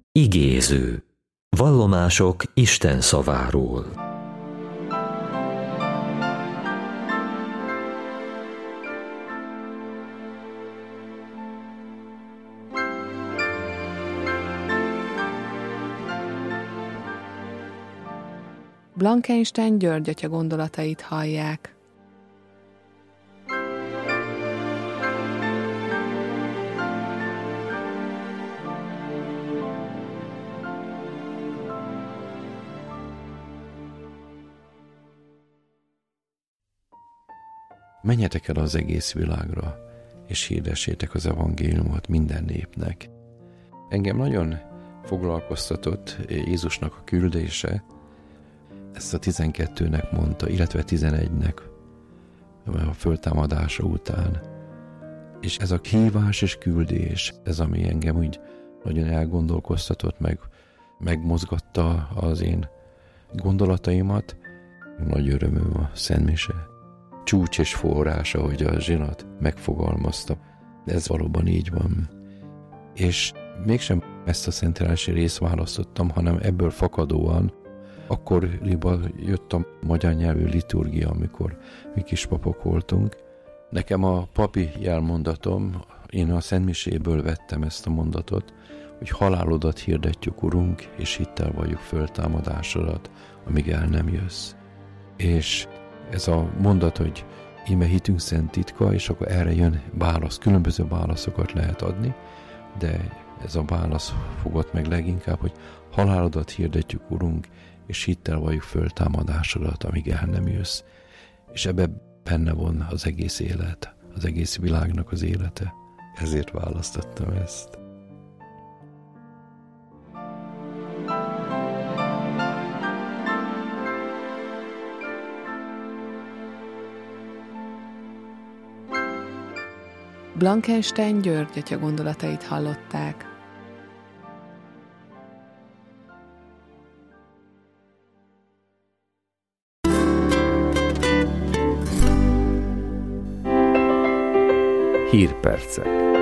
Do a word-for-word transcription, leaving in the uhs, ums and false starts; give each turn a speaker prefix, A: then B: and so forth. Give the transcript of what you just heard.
A: Igéző. Vallomások Isten szaváról.
B: Blankenstein György atya gondolatait hallják.
C: Menjetek el az egész világra, és hirdessétek az evangéliumot minden népnek. Engem nagyon foglalkoztatott Jézusnak a küldése, ezt a tizenkettőnek mondta, illetve tizenegynek a föltámadása után. És ez a hívás és küldés, ez ami engem úgy nagyon elgondolkoztatott, meg megmozgatta az én gondolataimat. Nagy örömöm a szentmise. Csúcs és forrás, ahogy a zsinat megfogalmazta. Ez valóban így van. És mégsem ezt a szentírású részt választottam, hanem ebből fakadóan akkoriban jött a magyar nyelvű liturgia, amikor mi kispapok voltunk. Nekem a papi jelmondatom, én a szentmiséből vettem ezt a mondatot, hogy halálodat hirdetjük, Urunk, és hittel vagyunk föltámadásodat, amíg el nem jössz. És ez a mondat, hogy íme hitünk szent titka, és akkor erre jön válasz, különböző válaszokat lehet adni, de ez a válasz fogott meg leginkább, hogy halálodat hirdetjük, Urunk, és hittel vagyunk föltámadásodat, amíg el nem jössz. És ebben benne van az egész élet, az egész világnak az élete. Ezért választottam ezt.
B: Blankenstein György atya gondolatait hallották.
D: Hírpercek.